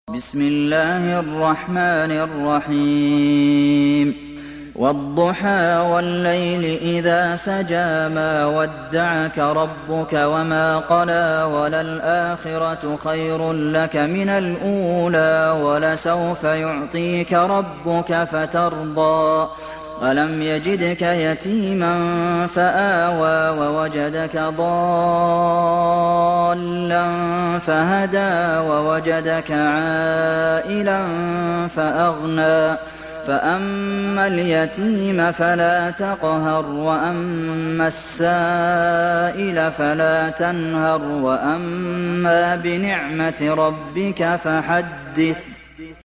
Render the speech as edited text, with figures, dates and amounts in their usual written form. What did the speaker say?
بسم الله الرحمن الرحيم والضحى والليل إذا سجى ما ودعك ربك وما قلى وللآخرة خير لك من الأولى ولسوف يعطيك ربك فترضى ألم يجدك يتيما فآوى ووجدك ضالا فهدى ووجدك عائلا فأغنى فأما اليتيم فلا تقهر وأما السائل فلا تنهر وأما بنعمة ربك فحدث